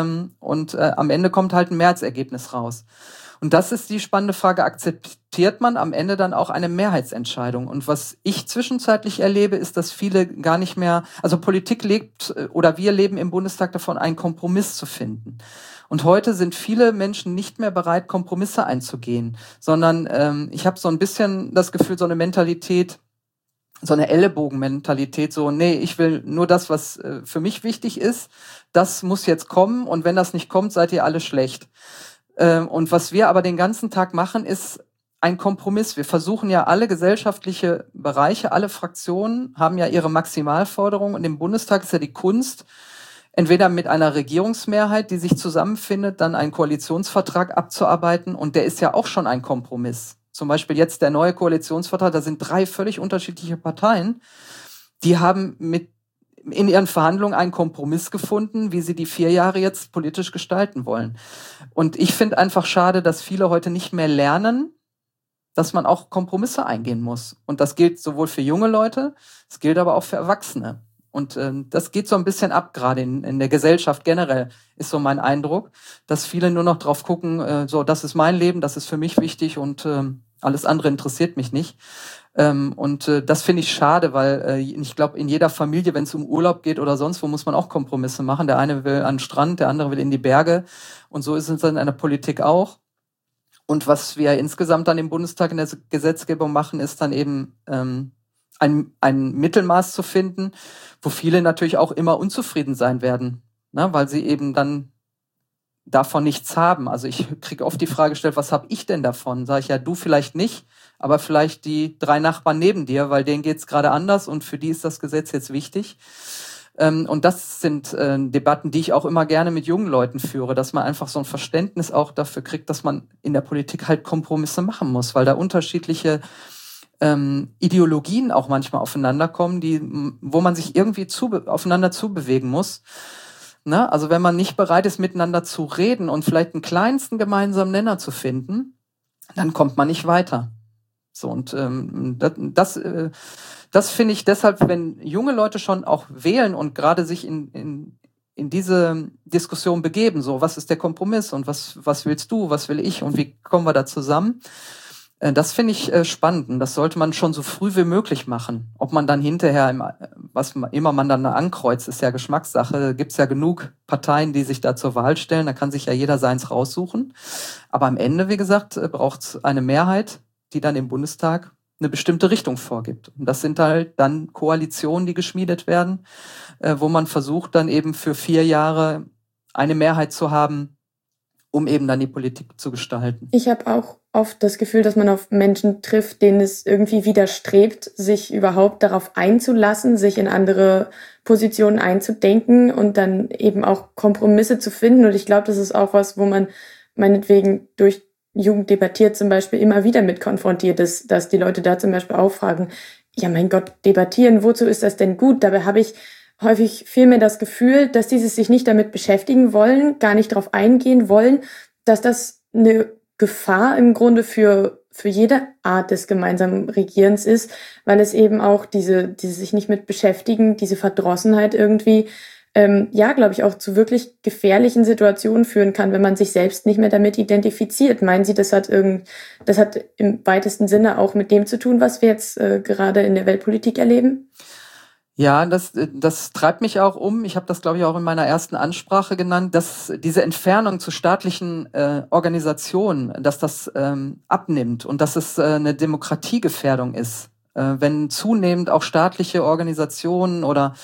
Speaker 3: und am Ende kommt halt ein Mehrheitsergebnis raus. Und das ist die spannende Frage, akzeptiert man am Ende dann auch eine Mehrheitsentscheidung? Und was ich zwischenzeitlich erlebe, ist, dass viele gar nicht mehr, also Politik lebt oder wir leben im Bundestag davon, einen Kompromiss zu finden. Und heute sind viele Menschen nicht mehr bereit, Kompromisse einzugehen, sondern ich habe so ein bisschen das Gefühl, so eine Mentalität, so eine Ellenbogenmentalität, so, nee, ich will nur das, was für mich wichtig ist, das muss jetzt kommen und wenn das nicht kommt, seid ihr alle schlecht. Und was wir aber den ganzen Tag machen, ist ein Kompromiss. Wir versuchen ja alle gesellschaftliche Bereiche, alle Fraktionen haben ja ihre Maximalforderungen und im Bundestag ist ja die Kunst, entweder mit einer Regierungsmehrheit, die sich zusammenfindet, dann einen Koalitionsvertrag abzuarbeiten und der ist ja auch schon ein Kompromiss. Zum Beispiel jetzt der neue Koalitionsvertrag, da sind 3 völlig unterschiedliche Parteien, die haben in ihren Verhandlungen einen Kompromiss gefunden, wie sie die 4 Jahre jetzt politisch gestalten wollen. Und ich finde einfach schade, dass viele heute nicht mehr lernen, dass man auch Kompromisse eingehen muss. Und das gilt sowohl für junge Leute, es gilt aber auch für Erwachsene. Und das geht so ein bisschen ab, gerade in der Gesellschaft generell, ist so mein Eindruck, dass viele nur noch drauf gucken, so, das ist mein Leben, das ist für mich wichtig und alles andere interessiert mich nicht. Das finde ich schade, weil ich glaube, in jeder Familie, wenn es um Urlaub geht oder sonst wo, muss man auch Kompromisse machen. Der eine will an den Strand, der andere will in die Berge. Und so ist es dann in der Politik auch. Und was wir insgesamt dann im Bundestag in der Gesetzgebung machen, ist dann eben ein Mittelmaß zu finden, wo viele natürlich auch immer unzufrieden sein werden, ne? Weil sie eben dann davon nichts haben. Also ich kriege oft die Frage gestellt, was habe ich denn davon? Sage ich, ja, du vielleicht nicht, aber vielleicht die 3 Nachbarn neben dir, weil denen geht's gerade anders und für die ist das Gesetz jetzt wichtig. Und das sind Debatten, die ich auch immer gerne mit jungen Leuten führe, dass man einfach so ein Verständnis auch dafür kriegt, dass man in der Politik halt Kompromisse machen muss, weil da unterschiedliche Ideologien auch manchmal aufeinander kommen, wo man sich irgendwie aufeinander zubewegen muss. Na, also wenn man nicht bereit ist, miteinander zu reden und vielleicht einen kleinsten gemeinsamen Nenner zu finden, dann kommt man nicht weiter. So, und das finde ich deshalb, wenn junge Leute schon auch wählen und gerade sich in diese Diskussion begeben, so, was ist der Kompromiss und was willst du, was will ich und wie kommen wir da zusammen? Das finde ich spannend und das sollte man schon so früh wie möglich machen. Ob man dann hinterher, was immer man dann ankreuzt, ist ja Geschmackssache. Da gibt's ja genug Parteien, die sich da zur Wahl stellen. Da kann sich ja jeder seins raussuchen. Aber am Ende, wie gesagt, braucht's eine Mehrheit, die dann im Bundestag eine bestimmte Richtung vorgibt. Und das sind halt dann Koalitionen, die geschmiedet werden, wo man versucht, dann eben für 4 Jahre eine Mehrheit zu haben, um eben dann die Politik zu gestalten.
Speaker 4: Ich habe auch oft das Gefühl, dass man auf Menschen trifft, denen es irgendwie widerstrebt, sich überhaupt darauf einzulassen, sich in andere Positionen einzudenken und dann eben auch Kompromisse zu finden. Und ich glaube, das ist auch was, wo man meinetwegen durch Jugend debattiert zum Beispiel immer wieder mit konfrontiert ist, dass die Leute da zum Beispiel auch fragen, ja mein Gott, debattieren, wozu ist das denn gut? Dabei habe ich häufig vielmehr das Gefühl, dass die sich nicht damit beschäftigen wollen, gar nicht darauf eingehen wollen, dass das eine Gefahr im Grunde für jede Art des gemeinsamen Regierens ist, weil es eben auch diese sich nicht mit beschäftigen, diese Verdrossenheit irgendwie, glaube ich, auch zu wirklich gefährlichen Situationen führen kann, wenn man sich selbst nicht mehr damit identifiziert. Meinen Sie, das hat im weitesten Sinne auch mit dem zu tun, was wir jetzt gerade in der Weltpolitik erleben?
Speaker 3: Ja, das treibt mich auch um. Ich habe das, glaube ich, auch in meiner ersten Ansprache genannt, dass diese Entfernung zu staatlichen Organisationen, dass das abnimmt und dass es eine Demokratiegefährdung ist, wenn zunehmend auch staatliche Organisationen oder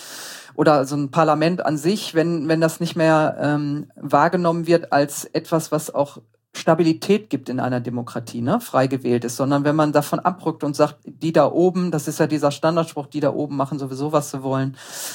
Speaker 3: so ein Parlament an sich, wenn das nicht mehr wahrgenommen wird als etwas, was auch Stabilität gibt in einer Demokratie, ne, frei gewählt ist, sondern wenn man davon abrückt und sagt, die da oben, das ist ja dieser Standardspruch, die da oben machen sowieso, was sie wollen,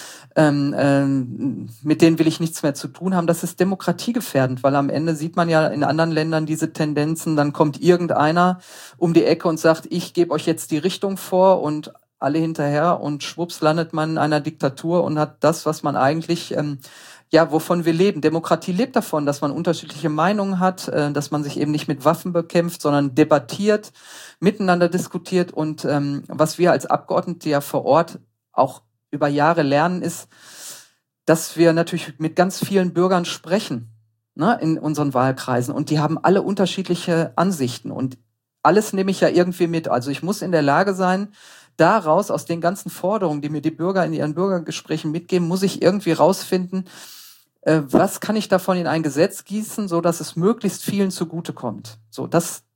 Speaker 3: mit denen will ich nichts mehr zu tun haben, das ist demokratiegefährdend, weil am Ende sieht man ja in anderen Ländern diese Tendenzen, dann kommt irgendeiner um die Ecke und sagt, ich gebe euch jetzt die Richtung vor und alle hinterher und schwupps landet man in einer Diktatur und hat das, was man eigentlich wovon wir leben. Demokratie lebt davon, dass man unterschiedliche Meinungen hat, dass man sich eben nicht mit Waffen bekämpft, sondern debattiert, miteinander diskutiert und was wir als Abgeordnete ja vor Ort auch über Jahre lernen, ist, dass wir natürlich mit ganz vielen Bürgern sprechen, ne, in unseren Wahlkreisen und die haben alle unterschiedliche Ansichten und alles nehme ich ja irgendwie mit. Also ich muss in der Lage sein, daraus, aus den ganzen Forderungen, die mir die Bürger in ihren Bürgergesprächen mitgeben, muss ich irgendwie rausfinden, was kann ich davon in ein Gesetz gießen, so dass es möglichst vielen zugutekommt. So,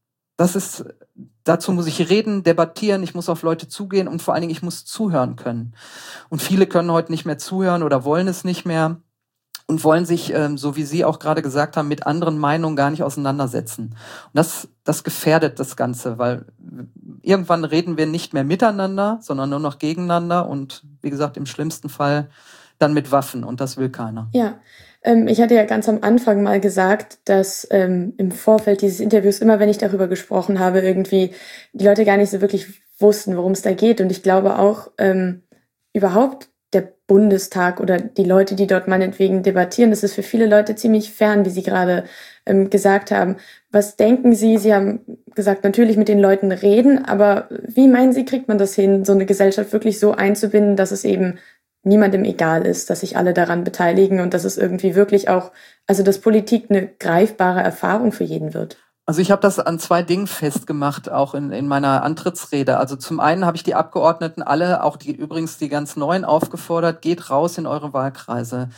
Speaker 3: dazu muss ich reden, debattieren, ich muss auf Leute zugehen und vor allen Dingen, ich muss zuhören können. Und viele können heute nicht mehr zuhören oder wollen es nicht mehr und wollen sich, so wie Sie auch gerade gesagt haben, mit anderen Meinungen gar nicht auseinandersetzen. Und das gefährdet das Ganze, weil irgendwann reden wir nicht mehr miteinander, sondern nur noch gegeneinander und wie gesagt, im schlimmsten Fall dann mit Waffen und das will keiner.
Speaker 4: Ja, ich hatte ja ganz am Anfang mal gesagt, dass im Vorfeld dieses Interviews immer, wenn ich darüber gesprochen habe, irgendwie die Leute gar nicht so wirklich wussten, worum es da geht. Und ich glaube auch überhaupt der Bundestag oder die Leute, die dort meinetwegen debattieren, das ist für viele Leute ziemlich fern, wie Sie gerade gesagt haben. Was denken Sie? Sie haben gesagt, natürlich mit den Leuten reden, aber wie meinen Sie, kriegt man das hin, so eine Gesellschaft wirklich so einzubinden, dass es eben niemandem egal ist, dass sich alle daran beteiligen und dass es irgendwie wirklich auch, also dass Politik eine greifbare Erfahrung für jeden wird?
Speaker 3: Also ich habe das an 2 Dingen festgemacht, auch in meiner Antrittsrede. Also zum einen habe ich die Abgeordneten alle, auch übrigens die ganz Neuen aufgefordert, geht raus in eure Wahlkreise.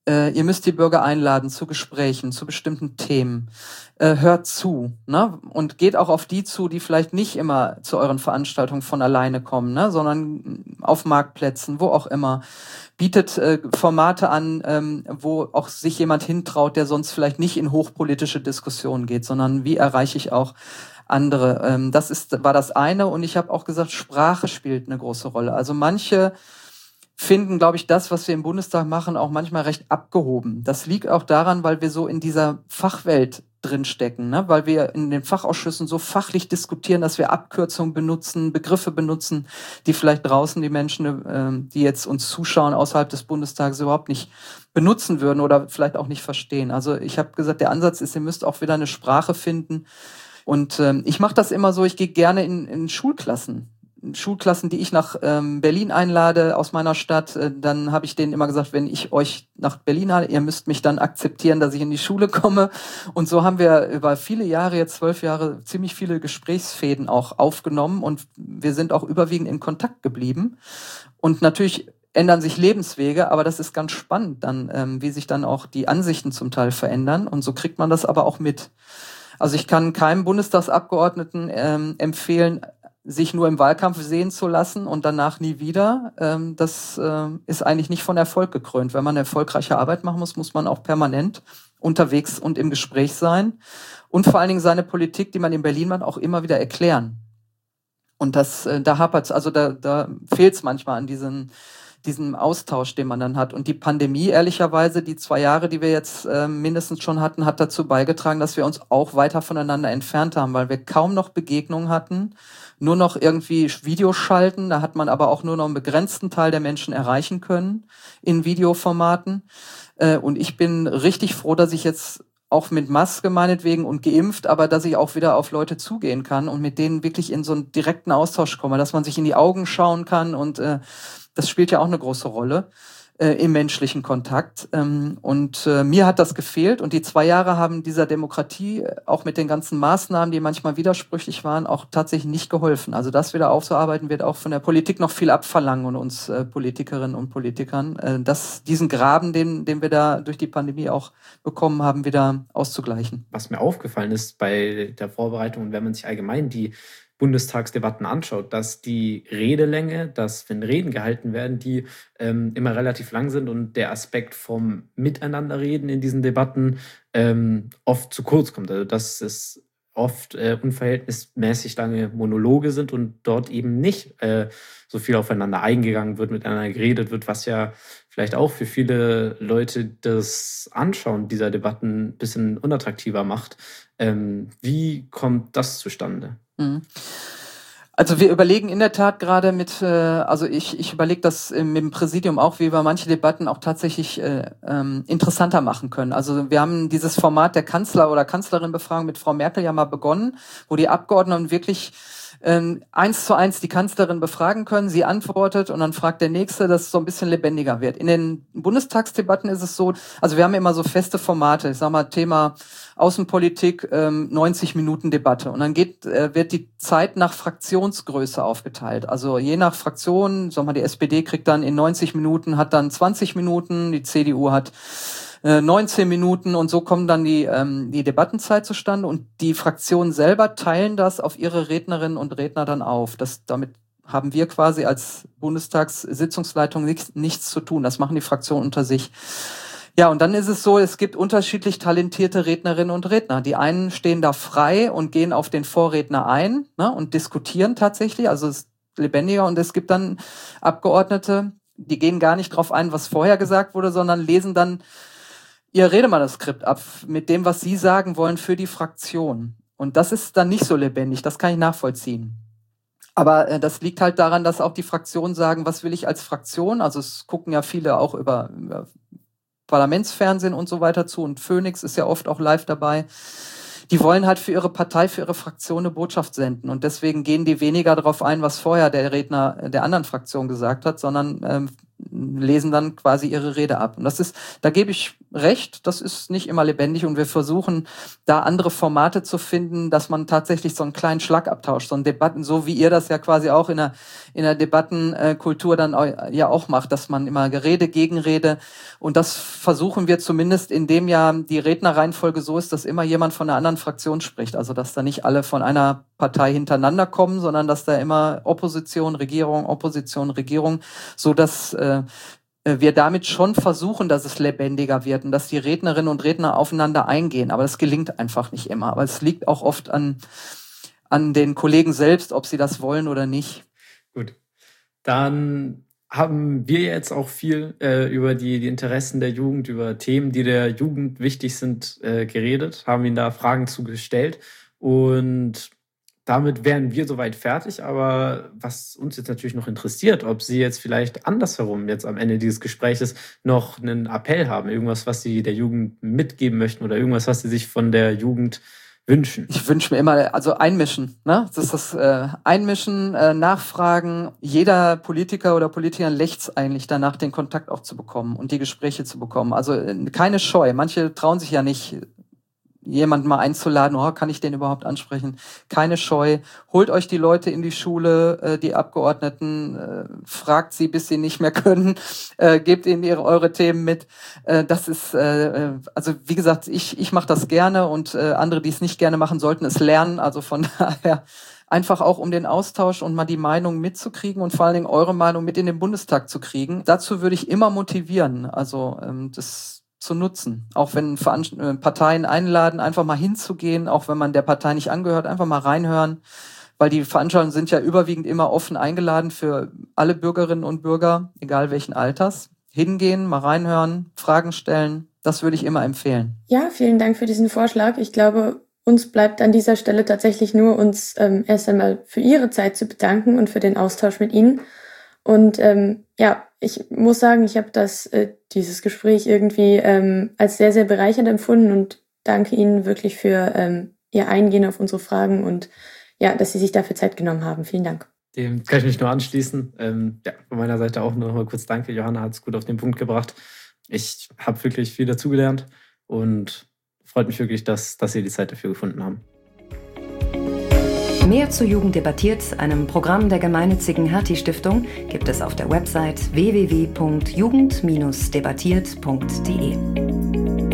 Speaker 3: ihr müsst die Bürger einladen zu Gesprächen, zu bestimmten Themen. Hört zu, ne? Und geht auch auf die zu, die vielleicht nicht immer zu euren Veranstaltungen von alleine kommen, ne? Sondern auf Marktplätzen, wo auch immer. Bietet Formate an, wo auch sich jemand hintraut, der sonst vielleicht nicht in hochpolitische Diskussionen geht, sondern wie erreiche ich auch andere. War das eine. Und ich habe auch gesagt, Sprache spielt eine große Rolle. Also manche finden, glaube ich, das, was wir im Bundestag machen, auch manchmal recht abgehoben. Das liegt auch daran, weil wir so in dieser Fachwelt drinstecken, ne? Weil wir in den Fachausschüssen so fachlich diskutieren, dass wir Abkürzungen benutzen, Begriffe benutzen, die vielleicht draußen die Menschen, die jetzt uns zuschauen, außerhalb des Bundestages überhaupt nicht benutzen würden oder vielleicht auch nicht verstehen. Also ich habe gesagt, der Ansatz ist, ihr müsst auch wieder eine Sprache finden. Und ich mache das immer so, ich gehe gerne in Schulklassen, die ich nach Berlin einlade aus meiner Stadt, dann habe ich denen immer gesagt, wenn ich euch nach Berlin lade, ihr müsst mich dann akzeptieren, dass ich in die Schule komme. Und so haben wir über viele Jahre, jetzt 12 Jahre, ziemlich viele Gesprächsfäden auch aufgenommen und wir sind auch überwiegend in Kontakt geblieben. Und natürlich ändern sich Lebenswege, aber das ist ganz spannend dann, wie sich dann auch die Ansichten zum Teil verändern. Und so kriegt man das aber auch mit. Also ich kann keinem Bundestagsabgeordneten empfehlen, sich nur im Wahlkampf sehen zu lassen und danach nie wieder. Das ist eigentlich nicht von Erfolg gekrönt. Wenn man erfolgreiche Arbeit machen muss, muss man auch permanent unterwegs und im Gespräch sein und vor allen Dingen seine Politik, die man in Berlin macht, auch immer wieder erklären. Und da hapert's, also da fehlt's manchmal an diesem Austausch, den man dann hat. Und die Pandemie, ehrlicherweise, die 2 Jahre, die wir jetzt mindestens schon hatten, hat dazu beigetragen, dass wir uns auch weiter voneinander entfernt haben, weil wir kaum noch Begegnungen hatten, nur noch irgendwie Videos schalten. Da hat man aber auch nur noch einen begrenzten Teil der Menschen erreichen können in Videoformaten. Und ich bin richtig froh, dass ich jetzt auch mit Maske meinetwegen und geimpft, aber dass ich auch wieder auf Leute zugehen kann und mit denen wirklich in so einen direkten Austausch komme, dass man sich in die Augen schauen kann und das spielt ja auch eine große Rolle im menschlichen Kontakt. Und mir hat das gefehlt. Und die 2 Jahre haben dieser Demokratie auch mit den ganzen Maßnahmen, die manchmal widersprüchlich waren, auch tatsächlich nicht geholfen. Also das wieder aufzuarbeiten, wird auch von der Politik noch viel abverlangen und uns Politikerinnen und Politikern, diesen Graben, den wir da durch die Pandemie auch bekommen haben, wieder auszugleichen.
Speaker 2: Was mir aufgefallen ist bei der Vorbereitung und wenn man sich allgemein die Bundestagsdebatten anschaut, dass die Redelänge, dass wenn Reden gehalten werden, die immer relativ lang sind und der Aspekt vom Miteinanderreden in diesen Debatten oft zu kurz kommt. Also dass es oft unverhältnismäßig lange Monologe sind und dort eben nicht so viel aufeinander eingegangen wird, miteinander geredet wird, was ja vielleicht auch für viele Leute das Anschauen dieser Debatten ein bisschen unattraktiver macht. Wie kommt das zustande?
Speaker 3: Also wir überlegen in der Tat gerade ich überlege das mit dem Präsidium auch, wie wir manche Debatten auch tatsächlich interessanter machen können. Also wir haben dieses Format der Kanzler- oder Kanzlerin-Befragung mit Frau Merkel ja mal begonnen, wo die Abgeordneten wirklich 1:1 die Kanzlerin befragen können, sie antwortet und dann fragt der Nächste, dass es so ein bisschen lebendiger wird. In den Bundestagsdebatten ist es so, also wir haben immer so feste Formate, ich sag mal Thema Außenpolitik, 90 Minuten Debatte und dann wird die Zeit nach Fraktionsgröße aufgeteilt. Also je nach Fraktion, sag mal die SPD kriegt dann in 90 Minuten, hat dann 20 Minuten, die CDU hat 19 Minuten und so kommen dann die Debattenzeit zustande und die Fraktionen selber teilen das auf ihre Rednerinnen und Redner dann auf. Damit haben wir quasi als Bundestagssitzungsleitung nichts zu tun. Das machen die Fraktionen unter sich. Ja, und dann ist es so, es gibt unterschiedlich talentierte Rednerinnen und Redner. Die einen stehen da frei und gehen auf den Vorredner ein, ne, und diskutieren tatsächlich, also es ist lebendiger und es gibt dann Abgeordnete, die gehen gar nicht drauf ein, was vorher gesagt wurde, sondern lesen dann ihr Redemanuskript ab mit dem, was sie sagen wollen für die Fraktion. Und das ist dann nicht so lebendig, das kann ich nachvollziehen. Aber das liegt halt daran, dass auch die Fraktionen sagen, was will ich als Fraktion? Also es gucken ja viele auch über Parlamentsfernsehen und so weiter zu und Phoenix ist ja oft auch live dabei. Die wollen halt für ihre Partei, für ihre Fraktion eine Botschaft senden und deswegen gehen die weniger darauf ein, was vorher der Redner der anderen Fraktion gesagt hat, sondern lesen dann quasi ihre Rede ab. Und da gebe ich recht, das ist nicht immer lebendig und wir versuchen, da andere Formate zu finden, dass man tatsächlich so einen kleinen Schlagabtausch, so einen Debatten, so wie ihr das ja quasi auch in der Debattenkultur dann ja auch macht, dass man immer Gerede, Gegenrede, und das versuchen wir zumindest, indem ja die Rednerreihenfolge so ist, dass immer jemand von einer anderen Fraktion spricht, also dass da nicht alle von einer Partei hintereinander kommen, sondern dass da immer Opposition, Regierung, so dass wir damit schon versuchen, dass es lebendiger wird und dass die Rednerinnen und Redner aufeinander eingehen. Aber das gelingt einfach nicht immer. Aber es liegt auch oft an den Kollegen selbst, ob sie das wollen oder nicht.
Speaker 2: Gut, dann haben wir jetzt auch viel über die Interessen der Jugend, über Themen, die der Jugend wichtig sind, geredet, haben Ihnen da Fragen zugestellt und damit wären wir soweit fertig, aber was uns jetzt natürlich noch interessiert, ob Sie jetzt vielleicht andersherum jetzt am Ende dieses Gespräches noch einen Appell haben, irgendwas, was Sie der Jugend mitgeben möchten oder irgendwas, was Sie sich von der Jugend wünschen.
Speaker 3: Ich wünsche mir immer, also einmischen, ne? Das ist das Einmischen, Nachfragen. Jeder Politiker oder Politikerin lächzt eigentlich danach, den Kontakt auch zu bekommen und die Gespräche zu bekommen. Also keine Scheu. Manche trauen sich ja nicht, jemanden mal einzuladen, kann ich den überhaupt ansprechen? Keine Scheu. Holt euch die Leute in die Schule, die Abgeordneten, fragt sie, bis sie nicht mehr können, gebt ihnen eure Themen mit. Das ist, also wie gesagt, ich mache das gerne und andere, die es nicht gerne machen, sollten es lernen. Also von daher einfach auch um den Austausch und mal die Meinung mitzukriegen und vor allen Dingen eure Meinung mit in den Bundestag zu kriegen. Dazu würde ich immer motivieren, also das zu nutzen. Auch wenn Parteien einladen, einfach mal hinzugehen, auch wenn man der Partei nicht angehört, einfach mal reinhören, weil die Veranstaltungen sind ja überwiegend immer offen eingeladen für alle Bürgerinnen und Bürger, egal welchen Alters. Hingehen, mal reinhören, Fragen stellen, das würde ich immer empfehlen.
Speaker 4: Ja, vielen Dank für diesen Vorschlag. Ich glaube, uns bleibt an dieser Stelle tatsächlich nur, uns erst einmal für Ihre Zeit zu bedanken und für den Austausch mit Ihnen. Und ich muss sagen, ich habe dieses Gespräch irgendwie als sehr, sehr bereichernd empfunden und danke Ihnen wirklich für Ihr Eingehen auf unsere Fragen und ja, dass Sie sich dafür Zeit genommen haben. Vielen Dank.
Speaker 2: Dem kann ich mich nur anschließen. Von meiner Seite auch noch mal kurz danke. Johanna hat es gut auf den Punkt gebracht. Ich habe wirklich viel dazugelernt und freut mich wirklich, dass Sie die Zeit dafür gefunden haben.
Speaker 1: Mehr zu Jugend debattiert, einem Programm der gemeinnützigen Hertie-Stiftung, gibt es auf der Website www.jugend-debattiert.de.